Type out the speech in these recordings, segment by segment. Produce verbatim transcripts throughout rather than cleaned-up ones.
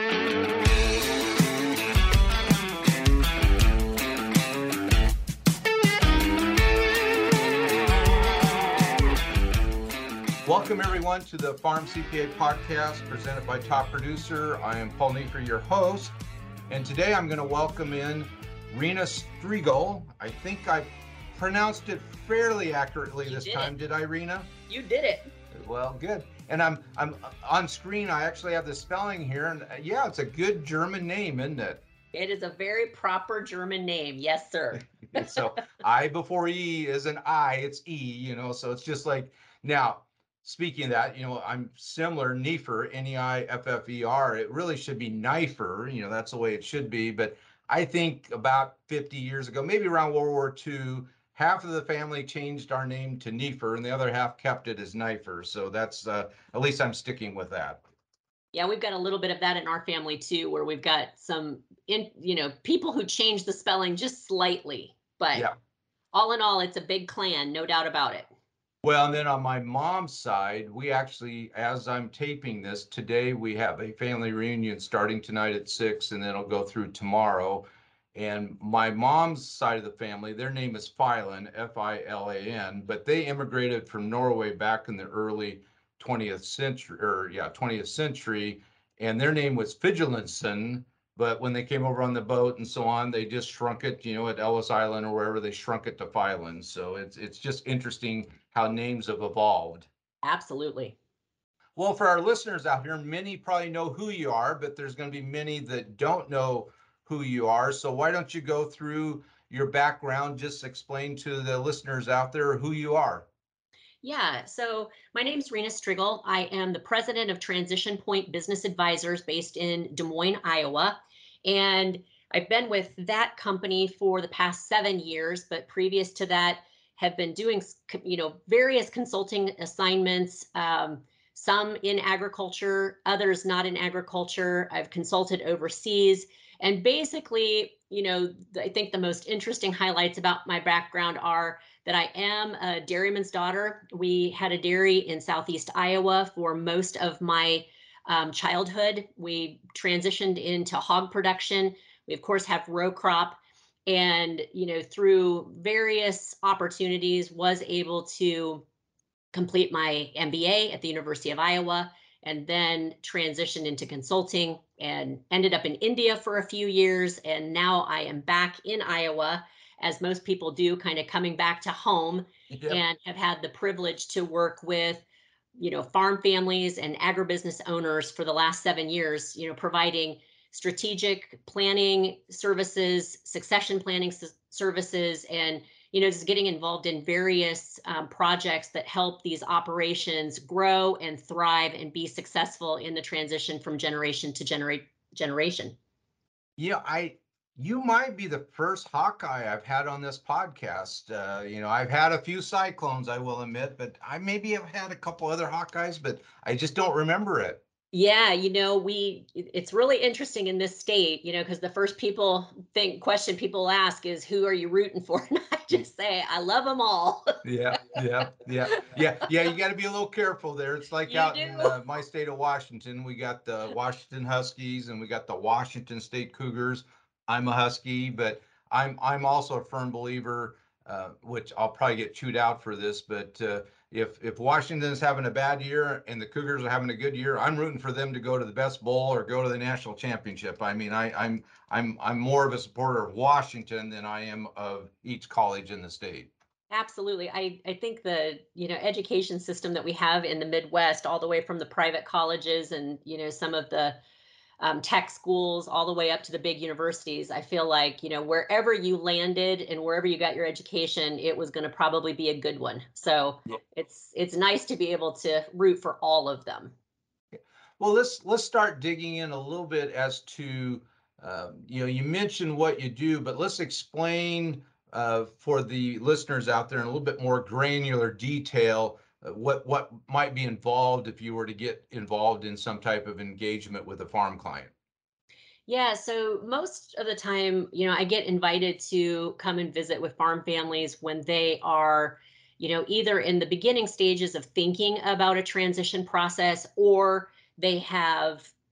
Welcome, everyone, to the Farm C P A podcast presented by Top Producer. I am Paul Neiffer, your host, and today I'm going to welcome in Rena Striegel. I think I pronounced it fairly accurately You this did time. it. Did I, Rena? You did it. Well, good. And I'm I'm on screen. I actually have the spelling here, and uh, yeah, it's a good German name, isn't it? It is a very proper German name. Yes, sir. So I before E is an I, it's E, you know, so it's just like now. Speaking of that, you know, I'm similar, Neiffer, N E I F F E R. It really should be Neiffer, you know, that's the way it should be. But I think about fifty years ago, maybe around World War Two, half of the family changed our name to Neiffer and the other half kept it as Neiffer. So that's, uh, at least I'm sticking with that. Yeah, we've got a little bit of that in our family too, where we've got some, in, you know, people who change the spelling just slightly. But Yeah. all in all, it's a big clan, no doubt about it. Well, and then on my mom's side, we actually, as I'm taping this, today we have a family reunion starting tonight at six, and then it'll go through tomorrow. And my mom's side of the family, their name is Filan, F I L A N, but they immigrated from Norway back in the early twentieth century, or yeah, twentieth century, and their name was Figelinson. But when they came over on the boat and so on, they just shrunk it, you know, at Ellis Island or wherever, they shrunk it to Filan. So it's it's just interesting how names have evolved. Absolutely. Well, for our listeners out here, many probably know who you are, but there's going to be many that don't know who you are. So why don't you go through your background, just explain to the listeners out there who you are. Yeah, so my name's Rena Striegel. I am the president of Transition Point Business Advisors based in Des Moines, Iowa. And I've been with that company for the past seven years, but previous to that, have been doing, you know, various consulting assignments, um, some in agriculture, others not in agriculture. I've consulted overseas. And basically, you know, I think the most interesting highlights about my background are that I am a dairyman's daughter. We had a dairy in Southeast Iowa for most of my um, childhood. We transitioned into hog production. We, of course, have row crop. And, you know, through various opportunities, was able to complete my M B A at the University of Iowa, and then transitioned into consulting and ended up in India for a few years. And now I am back in Iowa, as most people do, kind of coming back to home. Yep. And have had the privilege to work with, you know, farm families and agribusiness owners for the last seven years, you know, providing strategic planning services, succession planning s- services, and, you know, just getting involved in various um, projects that help these operations grow and thrive and be successful in the transition from generation to generate generation. Yeah, I you might be the first Hawkeye I've had on this podcast. Uh, you know, I've had a few Cyclones, I will admit, but I maybe have had a couple other Hawkeyes, but I just don't remember it. Yeah, you know, we it's really interesting in this state, you know, because the first people think question people ask is, who are you rooting for? And I just say, I love them all. Yeah, yeah, yeah, yeah, yeah. You got to be a little careful there. It's like You out do. in uh, my state of Washington, we got the Washington Huskies and we got the Washington State Cougars. I'm a Husky, but I'm I'm also a firm believer, uh, which I'll probably get chewed out for this, but uh, if if Washington's having a bad year and the Cougars are having a good year, I'm rooting for them to go to the best bowl or go to the national championship. I mean, I, I'm I'm I'm more of a supporter of Washington than I am of each college in the state. Absolutely. I, I think the, you know, education system that we have in the Midwest, all the way from the private colleges and, you know, some of the um, tech schools, all the way up to the big universities, I feel like, you know, wherever you landed and wherever you got your education, it was going to probably be a good one. So Yeah. it's it's nice to be able to root for all of them. Well, let's let's start digging in a little bit as to uh, you know, you mentioned what you do, but let's explain uh, for the listeners out there in a little bit more granular detail uh, what what might be involved if you were to get involved in some type of engagement with a farm client. Yeah, so most of the time, you know, I get invited to come and visit with farm families when they are, you know, either in the beginning stages of thinking about a transition process, or they have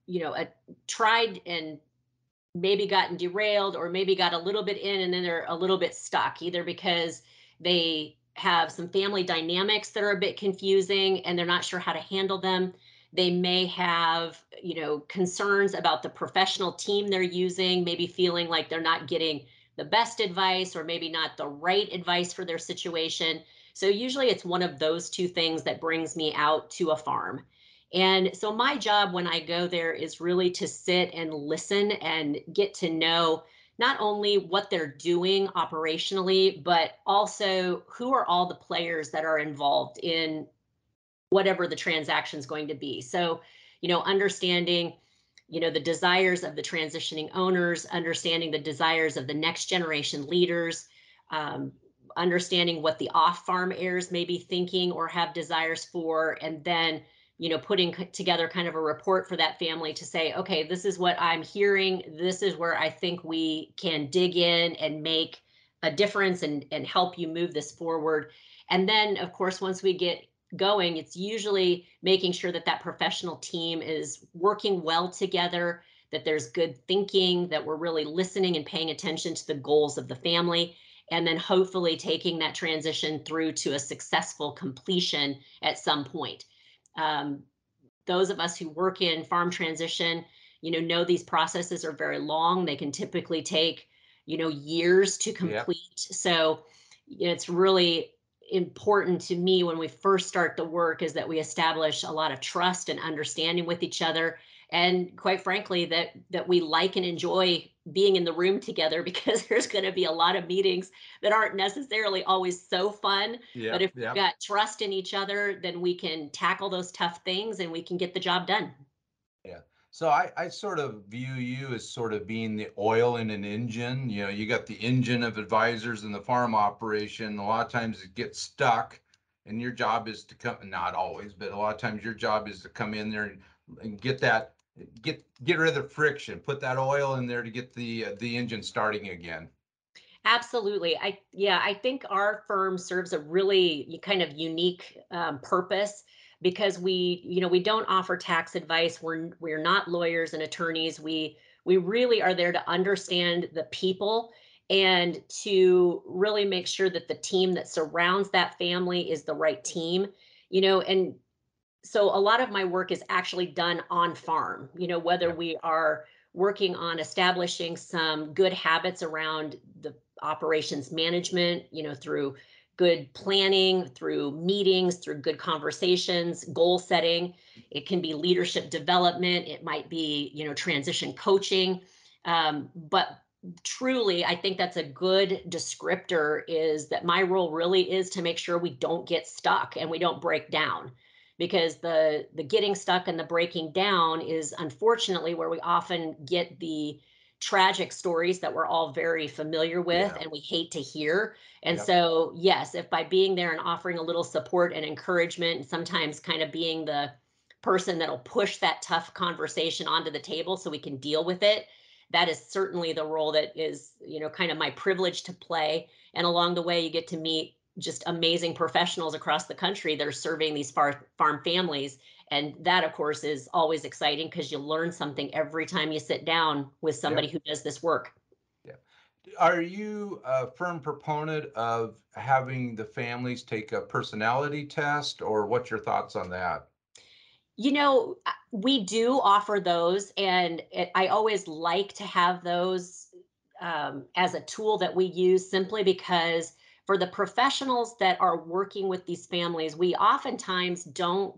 you know, a, tried and maybe gotten derailed or maybe got a little bit in and then they're a little bit stuck, either because they have some family dynamics that are a bit confusing and they're not sure how to handle them. They may have, you know, concerns about the professional team they're using, maybe feeling like they're not getting the best advice or maybe not the right advice for their situation. So usually it's one of those two things that brings me out to a farm. And so my job when I go there is really to sit and listen and get to know not only what they're doing operationally, but also who are all the players that are involved in whatever the transaction is going to be. So, you know, understanding, you know, the desires of the transitioning owners, understanding the desires of the next generation leaders, um, understanding what the off-farm heirs may be thinking or have desires for, and then, you know, putting c- together kind of a report for that family to say, okay, this is what I'm hearing. This is where I think we can dig in and make a difference and and help you move this forward. And then, of course, once we get going, it's usually making sure that that professional team is working well together, that there's good thinking, that we're really listening and paying attention to the goals of the family, and then hopefully taking that transition through to a successful completion at some point. Um, those of us who work in farm transition, you know, know these processes are very long. They can typically take, you know, years to Yep. complete. So it's really important to me when we first start the work is that we establish a lot of trust and understanding with each other, and quite frankly that that we like and enjoy being in the room together because there's going to be a lot of meetings that aren't necessarily always so fun, but Yep. if we've Yep. got trust in each other, then we can tackle those tough things and we can get the job done. Yeah. So I, I sort of view you as sort of being the oil in an engine. You know, you got the engine of advisors in the farm operation. A lot of times it gets stuck, and your job is to come, not always, but a lot of times your job is to come in there and, and get that, get get rid of the friction, put that oil in there to get the uh, the engine starting again. Absolutely. I yeah, I think our firm serves a really kind of unique um, purpose because we, you know, we don't offer tax advice. We're we're not lawyers and attorneys. We we really are there to understand the people and to really make sure that the team that surrounds that family is the right team. You know, and so a lot of my work is actually done on farm, you know, whether Yeah. we are working on establishing some good habits around the operations management, you know, through good planning, through meetings, through good conversations, goal setting. It can be leadership development, it might be, you know, transition coaching. Um, but truly, I think that's a good descriptor is that my role really is to make sure we don't get stuck and we don't break down, because the the getting stuck and the breaking down is unfortunately where we often get the tragic stories that we're all very familiar with Yeah. and we hate to hear. And Yep. so yes, if by being there and offering a little support and encouragement and sometimes kind of being the person that'll push that tough conversation onto the table so we can deal with it, that is certainly the role that is, you know, kind of my privilege to play. And along the way you get to meet just amazing professionals across the country that are serving these far, farm families. And that, of course, is always exciting because you learn something every time you sit down with somebody Yep. who does this work. Yeah. Are you a firm proponent of having the families take a personality test, or what's your thoughts on that? You know, uh, we do offer those, and it, I always like to have those um, as a tool that we use simply because for the professionals that are working with these families, we oftentimes don't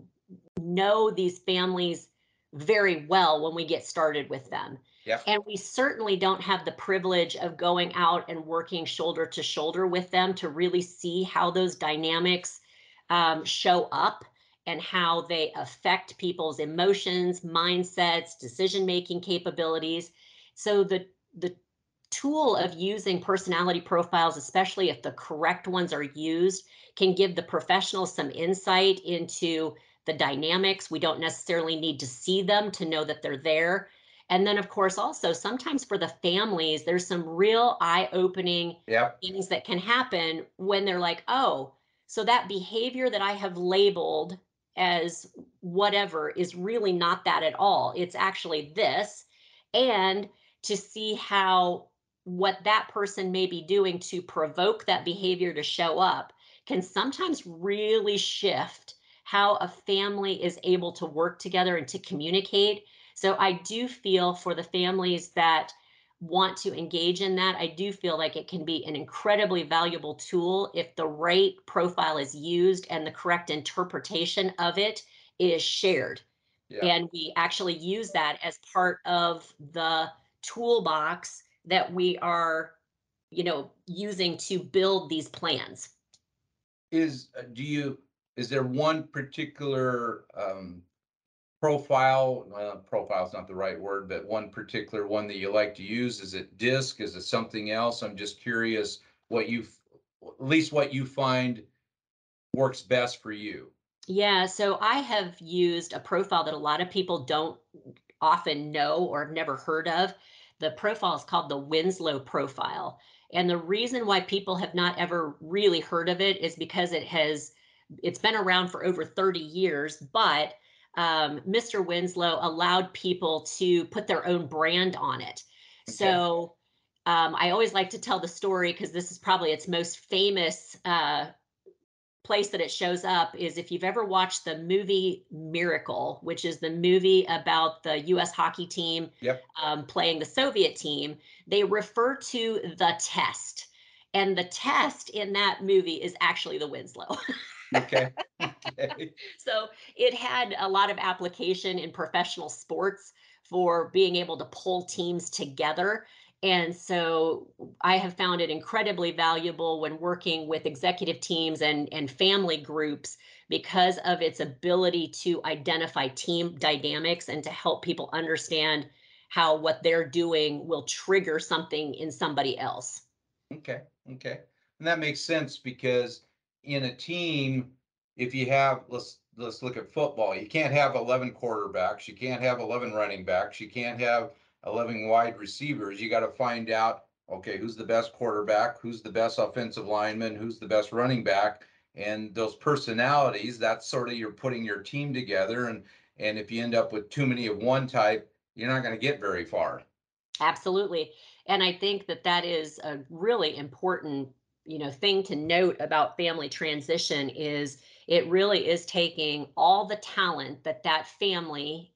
know these families very well when we get started with them. Yep. And we certainly don't have the privilege of going out and working shoulder to shoulder with them to really see how those dynamics um, show up and how they affect people's emotions, mindsets, decision making capabilities. So the the tool of using personality profiles, especially if the correct ones are used, can give the professionals some insight into the dynamics. We don't necessarily need to see them to know that they're there. And then, of course, also sometimes for the families, there's some real eye opening Yep. things that can happen when they're like, oh, so that behavior that I have labeled as whatever is really not that at all. It's actually this. And to see how what that person may be doing to provoke that behavior to show up can sometimes really shift how a family is able to work together and to communicate. So I do feel for the families that want to engage in that, I do feel like it can be an incredibly valuable tool if the right profile is used and the correct interpretation of it is shared. Yeah. And we actually use that as part of the toolbox that we are, you know, using to build these plans. Is uh, do you is there one particular um, profile? Well, profile is not the right word, but one particular one that you like to use? Is it DISC? Is it something else? I'm just curious what you, at least what you find works best for you. Yeah, so I have used a profile that a lot of people don't often know or have never heard of. The profile is called the Winslow profile. And the reason why people have not ever really heard of it is because it has it's been around for over thirty years, but um, mister Winslow allowed people to put their own brand on it. Okay. So um, I always like to tell the story because this is probably its most famous uh, place that it shows up is if you've ever watched the movie Miracle, which is the movie about the U S hockey team Yep. um, playing the Soviet team, they refer to the test. And the test in that movie is actually the Winslow. Okay. Okay. So it had a lot of application in professional sports for being able to pull teams together. And so I have found it incredibly valuable when working with executive teams and, and family groups because of its ability to identify team dynamics and to help people understand how what they're doing will trigger something in somebody else. Okay, okay. And that makes sense because in a team, if you have, let's let's look at football. You can't have eleven quarterbacks, you can't have eleven running backs, you can't have eleven wide receivers. You got to find out, okay, who's the best quarterback, who's the best offensive lineman, who's the best running back, and those personalities, that's sort of you're putting your team together, and and if you end up with too many of one type, you're not going to get very far. Absolutely. And I think that that is a really important, you know, thing to note about family transition is it really is taking all the talent that that family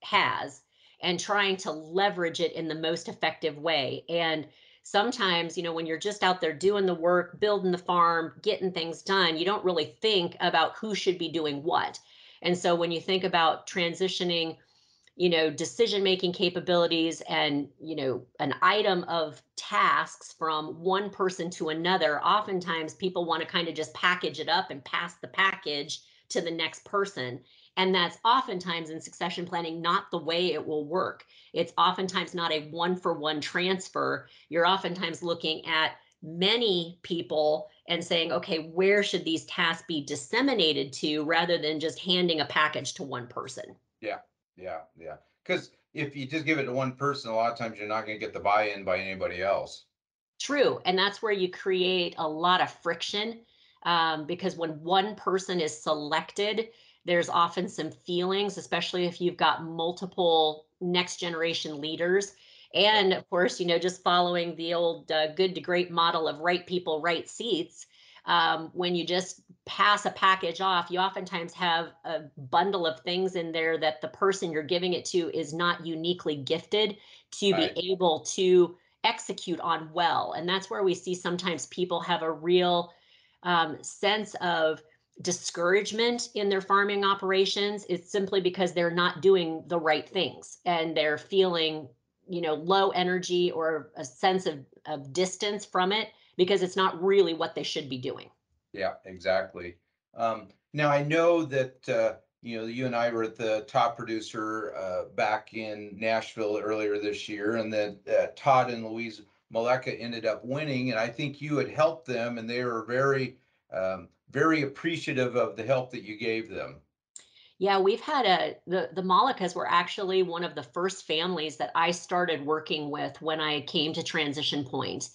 has and trying to leverage it in the most effective way. And sometimes, you know, when you're just out there doing the work, building the farm, getting things done, you don't really think about who should be doing what. And so when you think about transitioning, you know, decision making capabilities and, you know, an item of tasks from one person to another, oftentimes people want to kind of just package it up and pass the package to the next person. And that's oftentimes in succession planning not the way it will work. It's oftentimes not a one for one transfer. You're oftentimes looking at many people and saying, okay, where should these tasks be disseminated to rather than just handing a package to one person? Yeah, yeah, yeah. Because if you just give it to one person, a lot of times you're not going to get the buy-in by anybody else. True. And that's where you create a lot of friction um, because when one person is selected, there's often some feelings, especially if you've got multiple next generation leaders. Yep. And of course, you know, just following the old uh, good to great model of right people, right seats. Um, when you just pass a package off, you oftentimes have a bundle of things in there that the person you're giving it to is not uniquely gifted to be Right. able to execute on well. And that's where we see sometimes people have a real um, sense of discouragement in their farming operations. It's simply because they're not doing the right things and they're feeling, you know, low energy or a sense of, of distance from it because it's not really what they should be doing. Yeah, exactly. Um, now I know that uh, you know you and I were at the top producer uh, back in Nashville earlier this year, and that uh, Todd and Louise Maleka ended up winning, and I think you had helped them, and they were very, um, very appreciative of the help that you gave them. Yeah, we've had a the the Moluccas were actually one of the first families that I started working with when I came to Transition Point.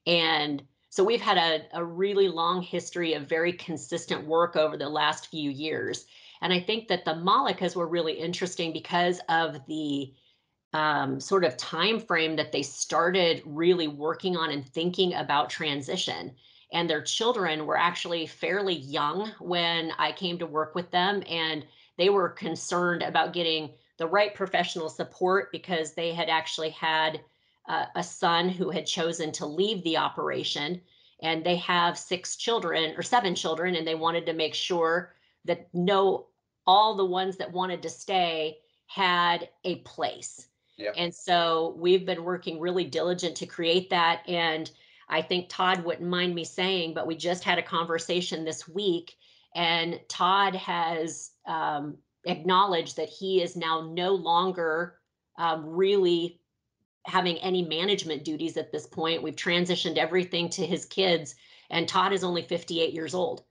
And so we've had a, a really long history of very consistent work over the last few years. And I think that the Moluccas were really interesting because of the um, sort of time frame that they started really working on and thinking about transition. And their children were actually fairly young when I came to work with them, and they were concerned about getting the right professional support because they had actually had uh, a son who had chosen to leave the operation. And they have six children or seven children, and they wanted to make sure that no, all the ones that wanted to stay had a place. Yep. And so we've been working really diligent to create that. And I think Todd wouldn't mind me saying, but we just had a conversation this week, and Todd has um, acknowledged that he is now no longer um, really having any management duties at this point. We've transitioned everything to his kids, and Todd is only fifty-eight years old.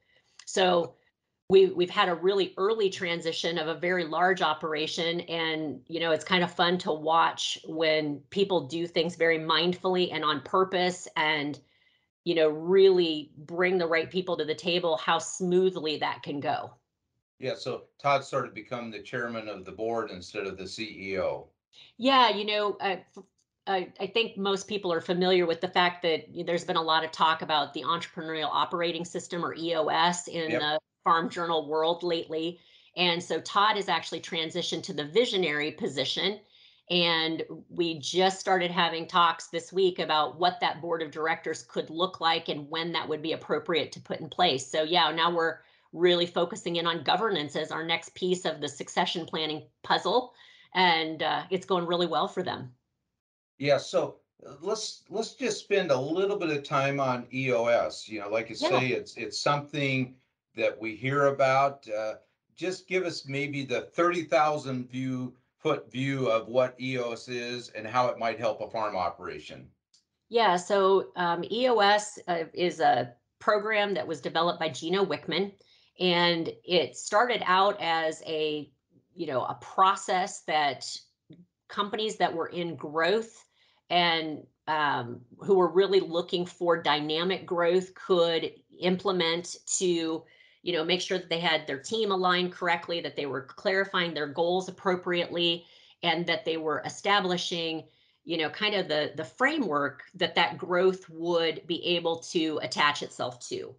So we we've had a really early transition of a very large operation, and you know it's kind of fun to watch when people do things very mindfully and on purpose, and you know really bring the right people to the table, how smoothly that can go. Yeah, so Todd sort of become the chairman of the board instead of the C E O. Yeah, you know, uh, f- I, I think most people are familiar with the fact that y- there's been a lot of talk about the entrepreneurial operating system, or E O S, in Yep. the farm journal world lately. And so Todd has actually transitioned to the visionary position. And we just started having talks this week about what that board of directors could look like and when that would be appropriate to put in place. So, yeah, now we're really focusing in on governance as our next piece of the succession planning puzzle, and uh, it's going really well for them. Yeah, so uh, let's let's just spend a little bit of time on E O S. You know, like you Yeah. say, it's it's something that we hear about. Uh, just give us maybe the thirty thousand view foot view of what E O S is and how it might help a farm operation. Yeah. So um, E O S uh, is a program that was developed by Gino Wickman, and it started out as a you know a process that companies that were in growth and um, who were really looking for dynamic growth could implement to you know make sure that they had their team aligned correctly, that they were clarifying their goals appropriately, and that they were establishing you know kind of the the framework that that growth would be able to attach itself to.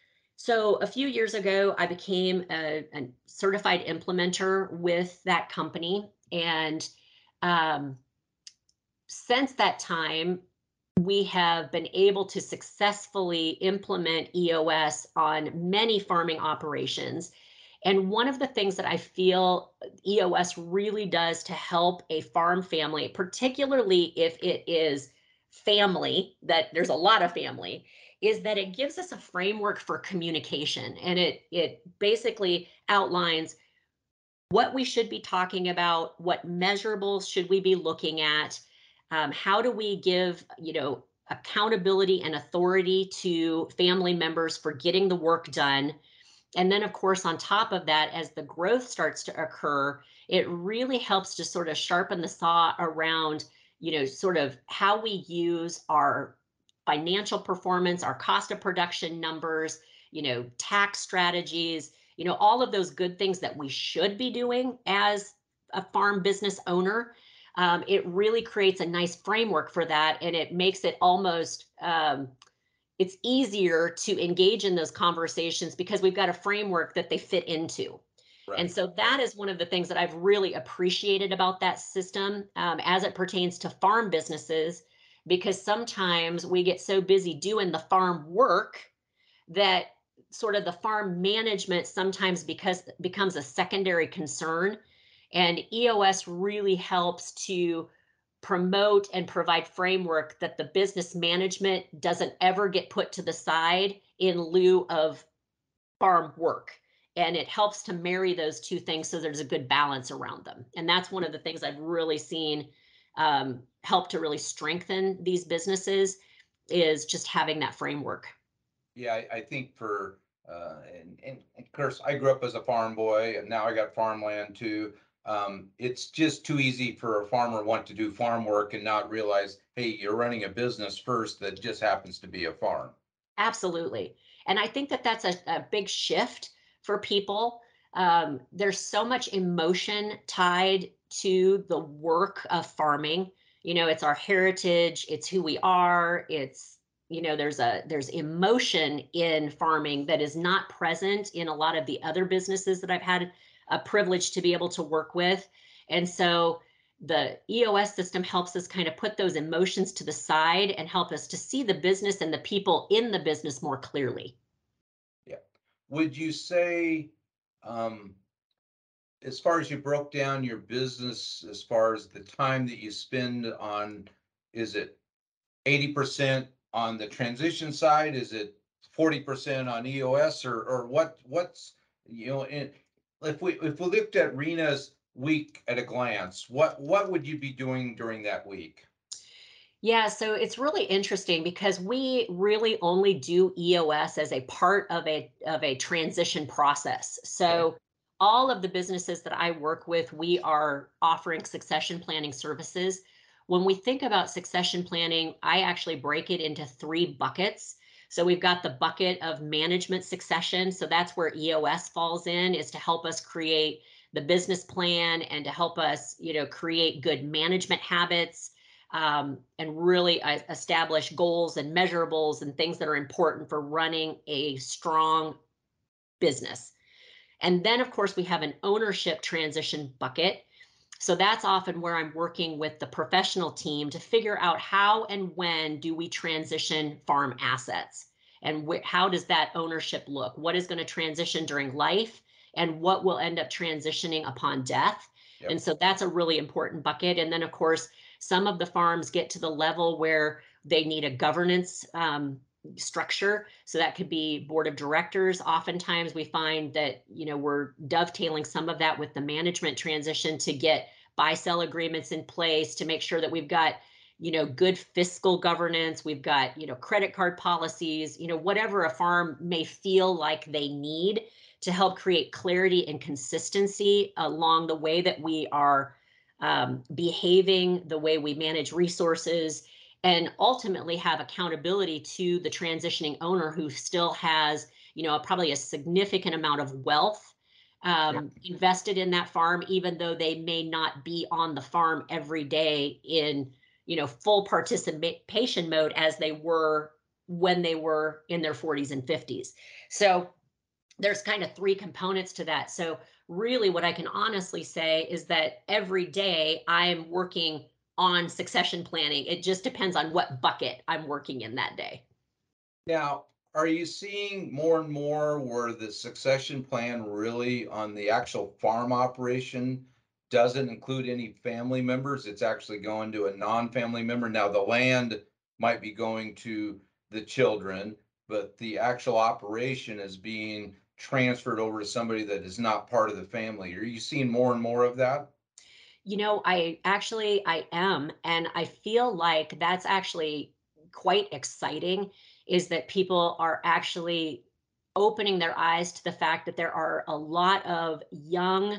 So a few years ago, I became a, a certified implementer with that company. And um, since that time, we have been able to successfully implement E O S on many farming operations. And one of the things that I feel E O S really does to help a farm family, particularly if it is family, that there's a lot of family, is that it gives us a framework for communication. And it it basically outlines what we should be talking about, what measurables should we be looking at, um, how do we give, you know, accountability and authority to family members for getting the work done. And then, of course, on top of that, as the growth starts to occur, it really helps to sort of sharpen the saw around, you know, sort of how we use our financial performance, our cost of production numbers, you know, tax strategies, you know, all of those good things that we should be doing as a farm business owner. Um, it really creates a nice framework for that, and it makes it almost um, it's easier to engage in those conversations because we've got a framework that they fit into. And Right. so that is one of the things that I've really appreciated about that system, um, as it pertains to farm businesses, because sometimes we get so busy doing the farm work that sort of the farm management sometimes because becomes a secondary concern. And E O S really helps to promote and provide framework that the business management doesn't ever get put to the side in lieu of farm work. And it helps to marry those two things so there's a good balance around them. And that's one of the things I've really seen um, help to really strengthen these businesses, is just having that framework. Yeah, I, I think for uh, and, and of course I grew up as a farm boy and now I got farmland too. Um, it's just too easy for a farmer want to do farm work and not realize, hey, you're running a business first that just happens to be a farm. Absolutely. And I think that that's a, a big shift for people. Um, there's so much emotion tied to the work of farming. You know, it's our heritage, it's who we are, it's, you know, there's a there's emotion in farming that is not present in a lot of the other businesses that I've had a privilege to be able to work with. And so the E O S system helps us kind of put those emotions to the side and help us to see the business and the people in the business more clearly. Yeah. Would you say, um, as far as you broke down your business, as far as the time that you spend on, is it eighty percent on the transition side? Is it forty percent on E O S, or or what what's, you know, in, if we if we looked at Rena's week at a glance, what what would you be doing during that week? Yeah, so it's really interesting because we really only do E O S as a part of a of a transition process. Okay. So all of the businesses that I work with, we are offering succession planning services. When we think about succession planning, I actually break it into three buckets. So we've got the bucket of management succession. So that's where E O S falls in, is to help us create the business plan and to help us, you know, create good management habits, um, and really uh, establish goals and measurables and things that are important for running a strong business. And then, of course, we have an ownership transition bucket. So that's often where I'm working with the professional team to figure out how and when do we transition farm assets, and wh- how does that ownership look? What is going to transition during life, and what will end up transitioning upon death? And Yep. so that's a really important bucket. And then, of course, some of the farms get to the level where they need a governance um, structure. So that could be board of directors. Oftentimes we find that, you know, we're dovetailing some of that with the management transition to get buy sell agreements in place to make sure that we've got, you know, good fiscal governance, we've got, you know, credit card policies, you know, whatever a farm may feel like they need to help create clarity and consistency along the way that we are um, behaving, the way we manage resources, and ultimately have accountability to the transitioning owner who still has, you know, probably a significant amount of wealth Yep. um, invested in that farm, even though they may not be on the farm every day in, you know, full participation mode as they were when they were in their forties and fifties. So there's kind of three components to that. So really what I can honestly say is that every day I'm working on succession planning. It just depends on what bucket I'm working in that day. Now, are you seeing more and more where the succession plan really on the actual farm operation doesn't include any family members? It's actually going to a non-family member. Now, the land might be going to the children, but the actual operation is being transferred over to somebody that is not part of the family. Are you seeing more and more of that? You know, I actually I am, and I feel like that's actually quite exciting, is that people are actually opening their eyes to the fact that there are a lot of young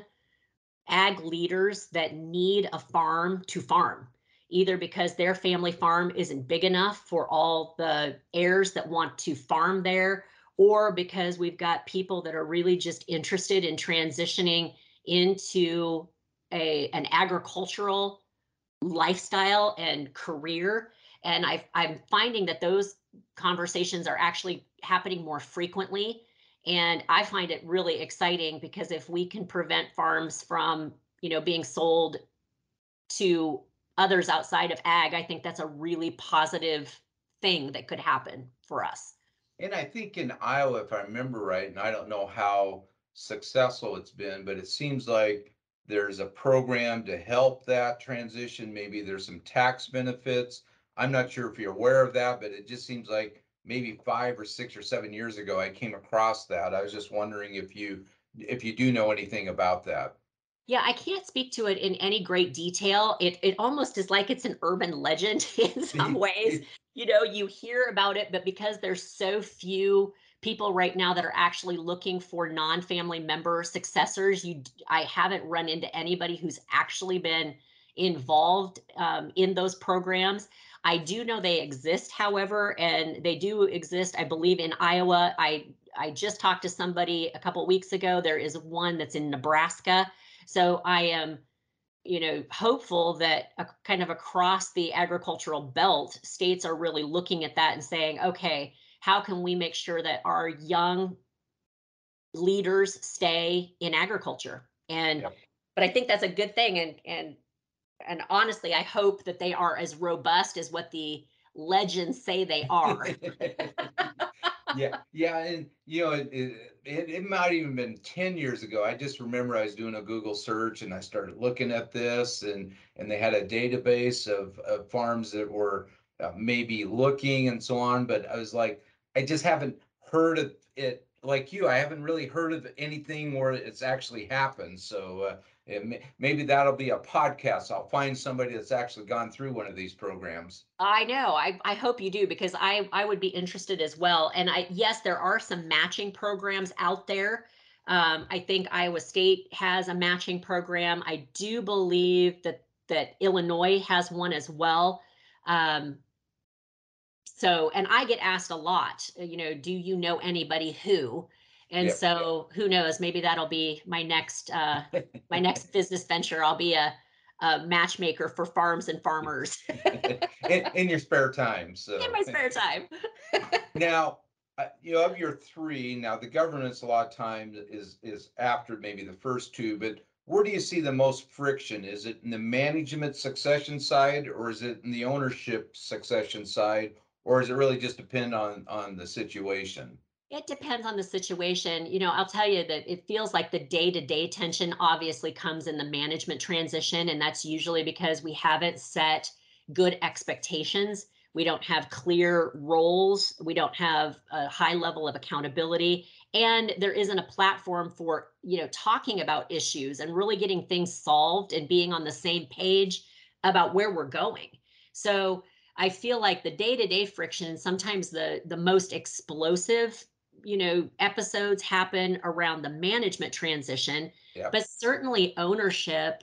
ag leaders that need a farm to farm, either because their family farm isn't big enough for all the heirs that want to farm there, or because we've got people that are really just interested in transitioning into a an agricultural lifestyle and career. And I, I'm finding that those conversations are actually happening more frequently. And I find it really exciting because if we can prevent farms from, you know, being sold to others outside of ag, I think that's a really positive thing that could happen for us. And I think in Iowa, if I remember right, and I don't know how successful it's been, but it seems like there's a program to help that transition. Maybe there's some tax benefits. I'm not sure if you're aware of that, but it just seems like maybe five or six or seven years ago I came across that. I was just wondering if you if you do know anything about that. Yeah, I can't speak to it in any great detail. It it almost is like it's an urban legend in some ways. You know, you hear about it, but because there's so few people right now that are actually looking for non-family member successors, you d- I haven't run into anybody who's actually been involved um, in those programs. I do know they exist, however, and they do exist, I believe, in Iowa. I I just talked to somebody a couple weeks ago. There is one that's in Nebraska. So I am, you know, hopeful that a, kind of across the agricultural belt, states are really looking at that and saying, okay, how can we make sure that our young leaders stay in agriculture? And Yep. but I think that's a good thing. And and and honestly, I hope that they are as robust as what the legends say they are. Yeah, yeah, and you know, it, it it it might even been ten years ago. I just remember I was doing a Google search and I started looking at this, and and they had a database of, of farms that were uh, maybe looking and so on. But I was like, I just haven't heard of it like you. I haven't really heard of anything where it's actually happened. So uh, it may, maybe that'll be a podcast. I'll find somebody that's actually gone through one of these programs. I know. I I hope you do because I I would be interested as well. And I yes, there are some matching programs out there. Um, I think Iowa State has a matching program. I do believe that that Illinois has one as well. Um, so, and I get asked a lot, uh, you know, do you know anybody who? And Yep. so, who knows? Maybe that'll be my next uh, my next business venture. I'll be a, a matchmaker for farms and farmers in, in your spare time. in So my spare time. now, uh, you know, of your three, now the governance a lot of times is is after maybe the first two, but where do you see the most friction? Is it in the management succession side, or is it in the ownership succession side, or is it really just depend on on the situation? It depends on the situation. You know, I'll tell you that it feels like the day to day tension obviously comes in the management transition. And that's usually because we haven't set good expectations. We don't have clear roles. We don't have a high level of accountability. And there isn't a platform for, you know, talking about issues and really getting things solved and being on the same page about where we're going. So I feel like the day to day friction, sometimes the the most explosive, you know, episodes happen around the management transition, Yep. but certainly ownership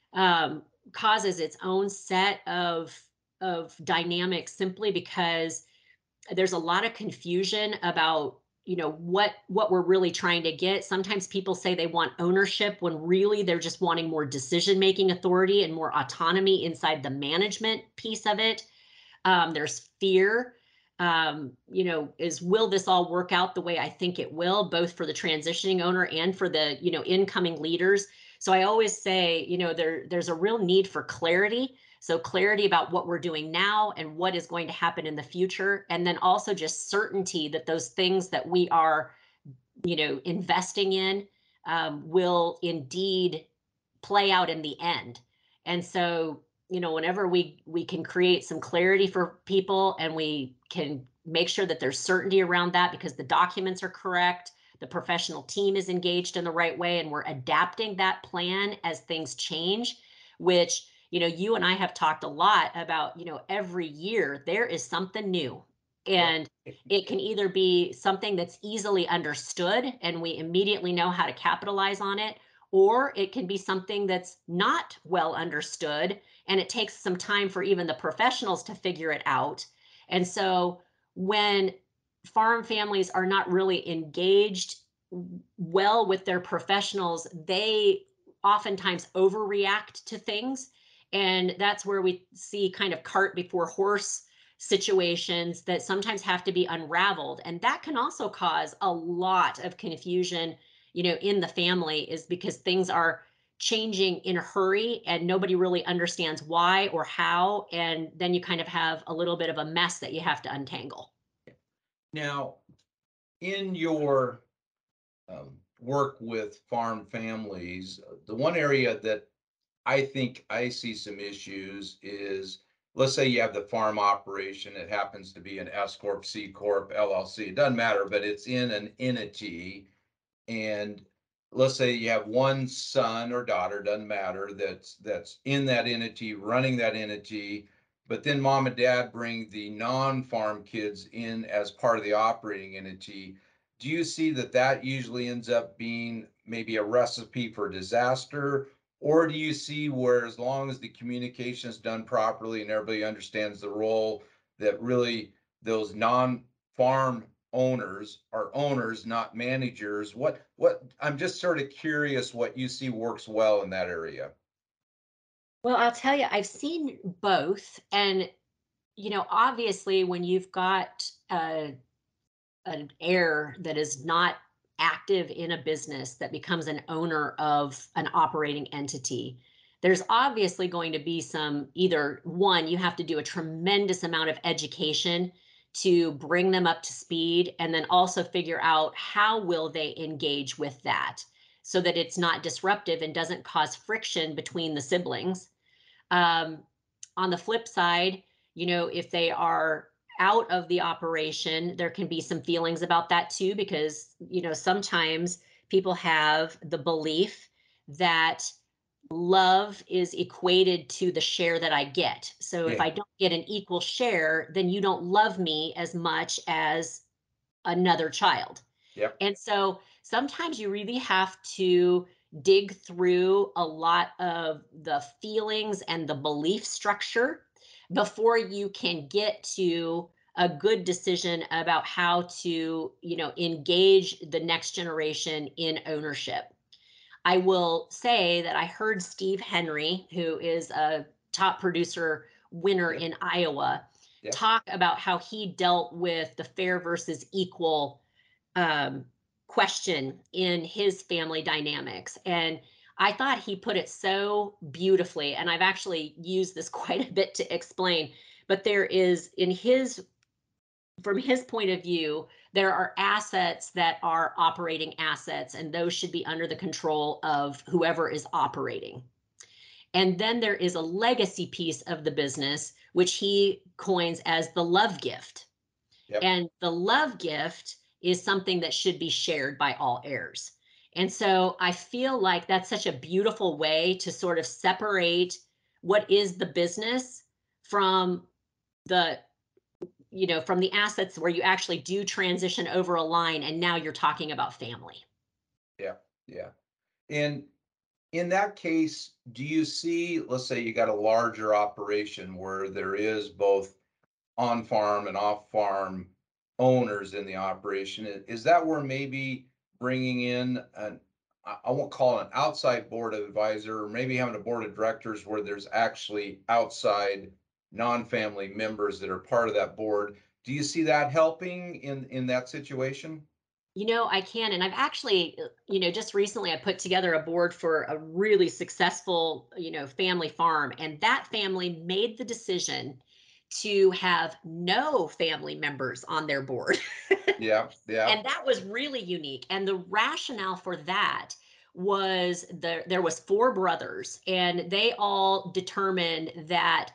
um, causes its own set of of dynamics simply because there's a lot of confusion about you know what what we're really trying to get. Sometimes people say they want ownership when really they're just wanting more decision making authority and more autonomy inside the management piece of it. Um, there's fear. Um, you know, is will this all work out the way I think it will, both for the transitioning owner and for the you know incoming leaders? So I always say, you know, there there's a real need for clarity. So clarity about what we're doing now and what is going to happen in the future, and then also just certainty that those things that we are, you know, investing in um, will indeed play out in the end. And so, you know, whenever we we can create some clarity for people and we can make sure that there's certainty around that because the documents are correct, the professional team is engaged in the right way and we're adapting that plan as things change, which, you know, you and I have talked a lot about, you know, every year there is something new. Yep. And it can either be something that's easily understood and we immediately know how to capitalize on it, or it can be something that's not well understood and it takes some time for even the professionals to figure it out. And so when farm families are not really engaged well with their professionals, they oftentimes overreact to things. And that's where we see kind of cart before horse situations that sometimes have to be unraveled. And that can also cause a lot of confusion, you know, in the family, is because things are changing in a hurry and nobody really understands why or how. And then you kind of have a little bit of a mess that you have to untangle. Now, in your um, work with farm families, uh, the one area that I think I see some issues is, let's say you have the farm operation, it happens to be an S corp, C corp, L L C, it doesn't matter, but it's in an entity. And let's say you have one son or daughter, doesn't matter, that's that's in that entity, running that entity, but then mom and dad bring the non-farm kids in as part of the operating entity. Do you see that that usually ends up being maybe a recipe for disaster? Or do you see where, as long as the communication is done properly and everybody understands the role, that really those non-farm owners are owners, not managers. What what I'm just sort of curious what you see works well in that area. Well, I'll tell you, I've seen both. And, you know, obviously, when you've got uh, an heir that is not active in a business that becomes an owner of an operating entity, there's obviously going to be some either one, you have to do a tremendous amount of education to bring them up to speed, and then also figure out how will they engage with that so that it's not disruptive and doesn't cause friction between the siblings. um, on the flip side, you know, if they are out of the operation, there can be some feelings about that too, because, you know, sometimes people have the belief that love is equated to the share that I get. So if Yeah. I don't get an equal share, then you don't love me as much as another child. Yep. And so sometimes you really have to dig through a lot of the feelings and the belief structure before you can get to a good decision about how to, you know, engage the next generation in ownership. I will say that I heard Steve Henry, who is a top producer winner Yep. in Iowa, Yep. talk about how he dealt with the fair versus equal um, question in his family dynamics. And I thought he put it so beautifully. And I've actually used this quite a bit to explain. But there is, in his, from his point of view, there are assets that are operating assets, and those should be under the control of whoever is operating. And then there is a legacy piece of the business, which he coins as the love gift. Yep. And the love gift is something that should be shared by all heirs. And so I feel like that's such a beautiful way to sort of separate what is the business from the, you know, from the assets where you actually do transition over a line and now you're talking about family. Yeah. Yeah. And in that case, do you see, let's say you got a larger operation where there is both on farm and off farm owners in the operation? I- Is that where maybe bringing in an, I I won't call it an outside board advisor, or maybe having a board of directors where there's actually outside non-family members that are part of that board? Do you see that helping in in that situation? You know, I can. And I've actually, uh, you know, just recently I put together a board for a really successful, you know, family farm. And that family made the decision to have no family members on their board. Yeah, yeah, And that was really unique. And the rationale for that was the, there was four brothers, and they all determined that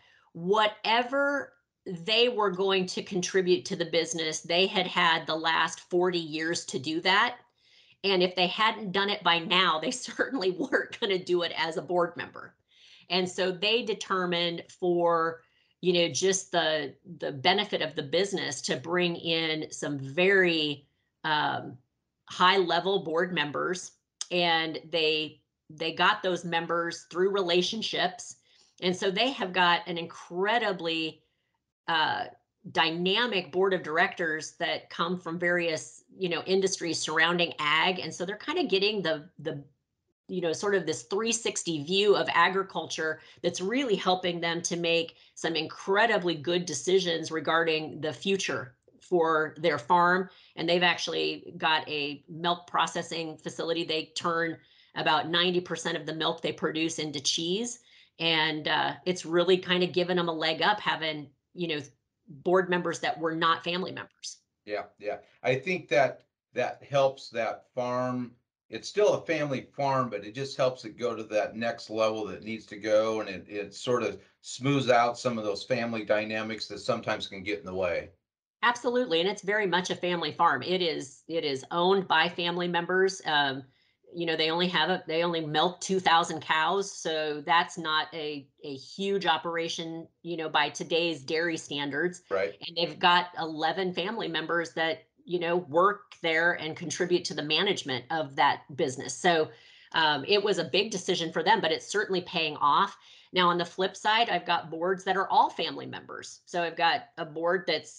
whatever they were going to contribute to the business, they had had the last forty years to do that. And if they hadn't done it by now, they certainly weren't going to do it as a board member. And so they determined, for, you know, just the the benefit of the business, to bring in some very um, high level board members. And they they got those members through relationships. And so they have got an incredibly uh, dynamic board of directors that come from various, you know, industries surrounding ag. And so they're kind of getting the the you know, sort of this three sixty view of agriculture that's really helping them to make some incredibly good decisions regarding the future for their farm. And they've actually got a milk processing facility. They turn about ninety percent of the milk they produce into cheese. And uh, it's really kind of given them a leg up having, you know, board members that were not family members. yeah, yeah. I think that that helps that farm. It's still a family farm, but it just helps it go to that next level that it needs to go, and it it sort of smooths out some of those family dynamics that sometimes can get in the way. Absolutely, and it's very much a family farm. It is it is owned by family members. Um, you know, they only have a they only milk two thousand cows, so that's not a a huge operation, you know, by today's dairy standards. Right? And they've got eleven family members that, you know, work there and contribute to the management of that business. So, um, it was a big decision for them, but it's certainly paying off. Now, on the flip side, I've got boards that are all family members. So I've got a board that's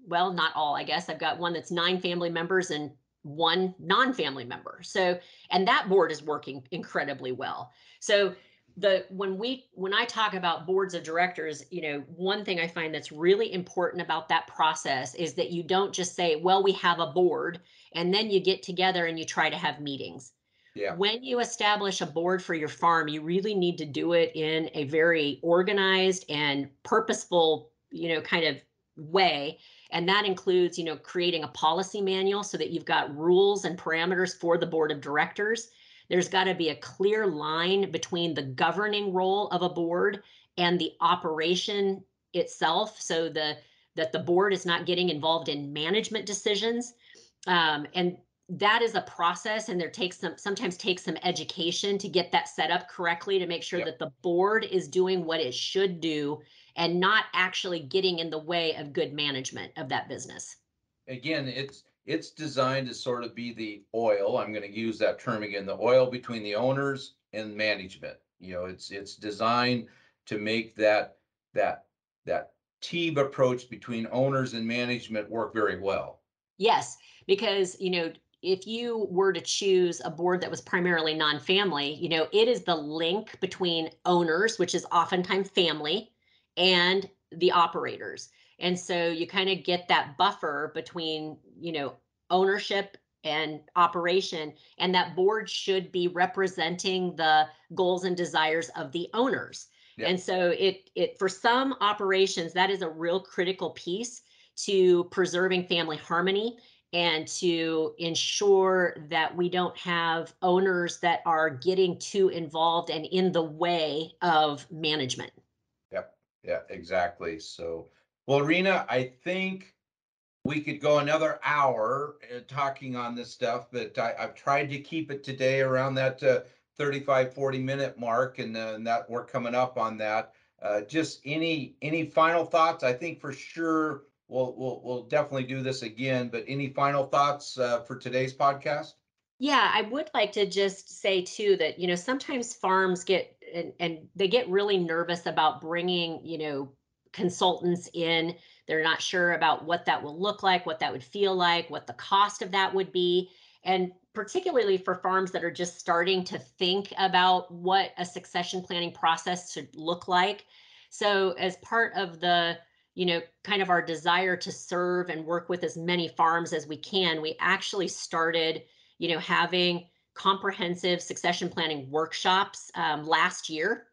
well, not all, I guess. I've got one that's nine family members and one non-family member. So, and that board is working incredibly well. So the when we when I talk about boards of directors, you know, one thing I find that's really important about that process is that you don't just say, well, we have a board, and then you get together and you try to have meetings. Yeah. When you establish a board for your farm, you really need to do it in a very organized and purposeful, you know, kind of way. And that includes, you know, creating a policy manual so that you've got rules and parameters for the board of directors. There's got to be a clear line between the governing role of a board and the operation itself, so the that the board is not getting involved in management decisions. Um, and that is a process, and there takes some sometimes takes some education to get that set up correctly, to make sure Yep. that the board is doing what it should do and not actually getting in the way of good management of that business. Again, it's it's designed to sort of be the oil. I'm going to use that term again, the oil between the owners and management. You know, it's it's designed to make that that that team approach between owners and management work very well. Yes, because, you know, if you were to choose a board that was primarily non-family, you know, it is the link between owners, which is oftentimes family, and the operators. And so you kind of get that buffer between, you know, ownership and operation, and that board should be representing the goals and desires of the owners. Yeah. And so it it for some operations, that is a real critical piece to preserving family harmony and to ensure that we don't have owners that are getting too involved and in the way of management. Yep. Yeah, exactly. So, well, Rena, I think we could go another hour uh, talking on this stuff, but I, I've tried to keep it today around that uh, thirty-five, forty minute mark, and, uh, and that we're coming up on that. Uh, just any any final thoughts? I think for sure we'll we'll we'll definitely do this again. But any final thoughts uh, for today's podcast? Yeah, I would like to just say too that, you know, sometimes farms get and, and they get really nervous about bringing, you know, consultants in. They're not sure about what that will look like, what that would feel like, what the cost of that would be. And particularly for farms that are just starting to think about what a succession planning process should look like. So, as part of the, you know, kind of our desire to serve and work with as many farms as we can, we actually started, you know, having comprehensive succession planning workshops um, last year.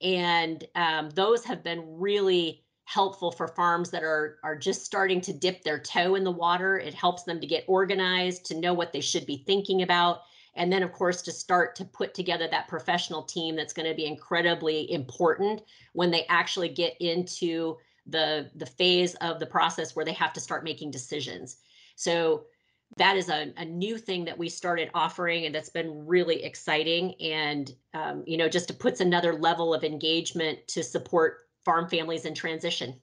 And um, those have been really helpful for farms that are are just starting to dip their toe in the water. It helps them to get organized, to know what they should be thinking about, and then of course to start to put together that professional team that's going to be incredibly important when they actually get into the the phase of the process where they have to start making decisions. So that is a, a new thing that we started offering, and that's been really exciting, and um, you know, just puts another level of engagement to support farm families in transition.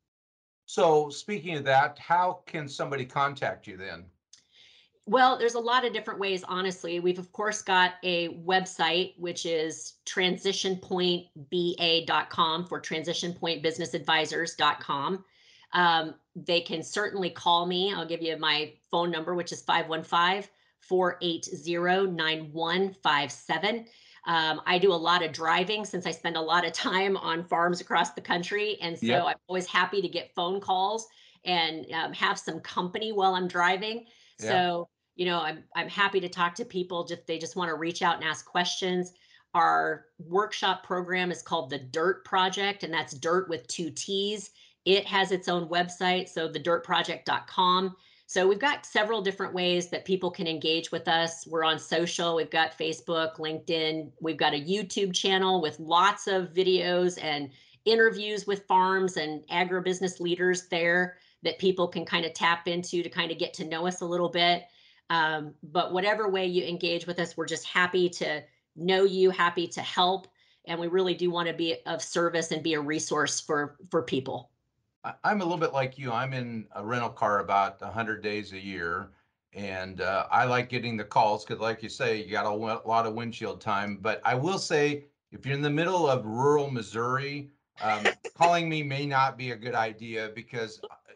So, speaking of that, how can somebody contact you then? Well, there's a lot of different ways, honestly. We've, of course, got a website, which is transition point b a dot com for transition point business advisors dot com. Um, they can certainly call me. I'll give you my phone number, which is five one five, four eight zero, nine one five seven. Um, I do a lot of driving since I spend a lot of time on farms across the country. And so Yep. I'm always happy to get phone calls and um, have some company while I'm driving. Yeah. So, you know, I'm I'm happy to talk to people if they just want to reach out and ask questions. Our workshop program is called the DIRT Project, and that's dirt with two T's. It has its own website, so the dirt project dot com. So we've got several different ways that people can engage with us. We're on social. We've got Facebook, LinkedIn. We've got a YouTube channel with lots of videos and interviews with farms and agribusiness leaders there that people can kind of tap into to kind of get to know us a little bit. Um, but whatever way you engage with us, we're just happy to know you, happy to help, and we really do want to be of service and be a resource for for people. I- I'm a little bit like you. I'm in a rental car about one hundred days a year. And uh, I like getting the calls because, like you say, you got a wa- lot of windshield time. But I will say, if you're in the middle of rural Missouri, um, calling me may not be a good idea because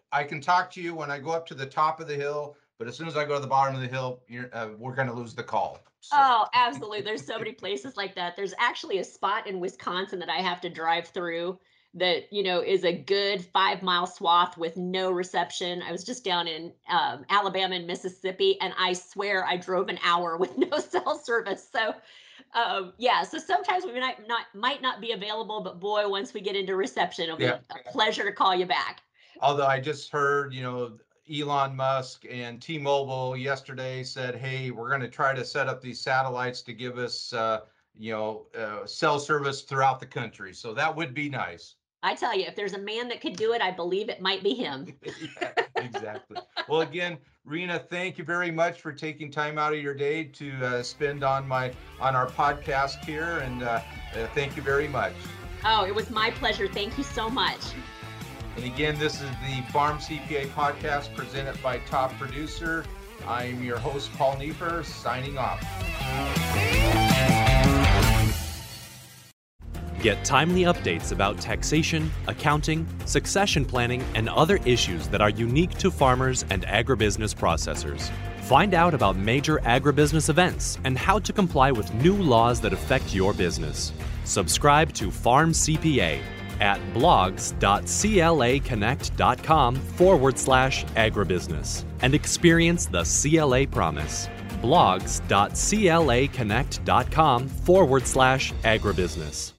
I can talk to you when I go up to the top of the hill, but as soon as I go to the bottom of the hill, you're, uh, we're going to lose the call. So, Oh, absolutely. There's so many places like that. There's actually a spot in Wisconsin that I have to drive through that, you know, is a good five mile swath with no reception. I was just down in um, Alabama and Mississippi, and I swear I drove an hour with no cell service. So, um, yeah, so sometimes we might not might not be available, but boy, once we get into reception, it'll yeah. be a pleasure to call you back. Although I just heard, you know, Elon Musk and T-Mobile yesterday said, hey, we're going to try to set up these satellites to give us, uh, you know, uh, cell service throughout the country. So that would be nice. I tell you, if there's a man that could do it, I believe it might be him. Yeah, exactly. Well, again, Rena, thank you very much for taking time out of your day to uh, spend on my on our podcast here, and uh, uh, thank you very much. Oh, it was my pleasure. Thank you so much. And again, this is the Farm C P A podcast presented by Top Producer. I'm your host, Paul Neefer, signing off. Get timely updates about taxation, accounting, succession planning, and other issues that are unique to farmers and agribusiness processors. Find out about major agribusiness events and how to comply with new laws that affect your business. Subscribe to Farm C P A at blogs.claconnect.com forward slash agribusiness and experience the C L A promise. blogs.claconnect.com forward slash agribusiness.